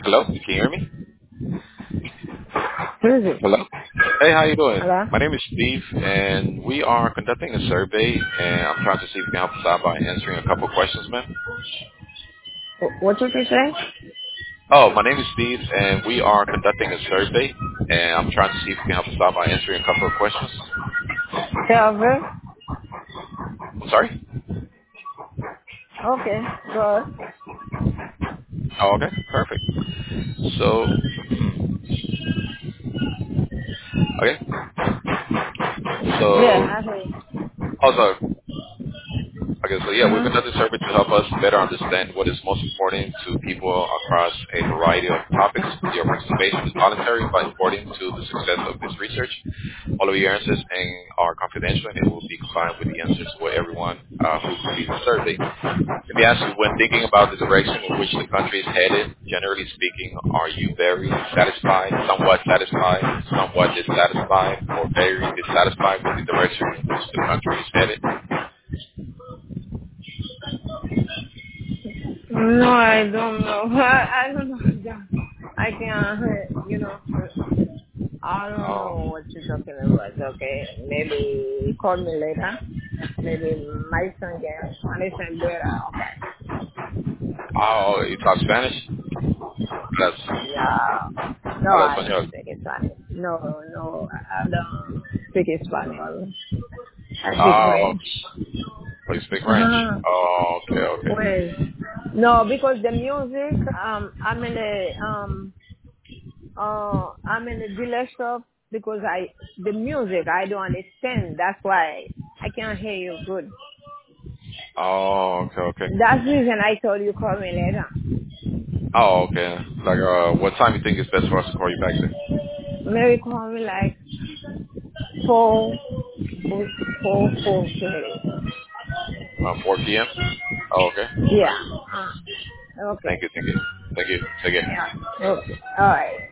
Hello, can you hear me? Who is it? Hello. Hey, how you doing? Hello? My name is Steve, and we are conducting a survey, and I'm trying to see if you can help us out by answering a couple of questions, man. What did you say? Oh, my name is Steve, and we are conducting a survey, and I'm trying to see if you can help us out by answering a couple of questions. Kelvin? I'm sorry? Okay, good. Oh, okay, perfect. So, okay, so, Yeah, I heard. also, okay, so yeah, we're Mm-hmm. conducting a survey to help us better understand what is most important to people across a variety of topics. Your participation is voluntary but important to the success of this research. All of your answers are confidential and it will be compliant with the answers for everyone who completes the survey. Let me ask you, when thinking about the direction in which the country is headed, generally speaking, are you very satisfied, somewhat dissatisfied, or very dissatisfied with the direction in which the country is headed? No, I don't know. I don't know. I can't, I don't Oh. know what you're talking about. Okay, maybe call me later. Maybe my son can understand better. Okay. Oh, you talk Spanish? Hablas, Yeah. No, hablas I don't español. speak Spanish. No, no, I don't speak Spanish. I speak Oh, French. oh, you speak French. Uh-huh. Oh, okay, okay. Well, no, because the music, I'm in the dealer shop because the music I don't understand. That's why I can't hear you good. Oh, okay, okay. That's the reason I told you call me later. Oh, okay. Like, what time you think is best for us to call you back then? Maybe call me like four, four, 30. 4 p.m.? Oh, okay. Yeah. Okay. Thank you, thank you. Thank you. Take care. Yeah. Okay. All right.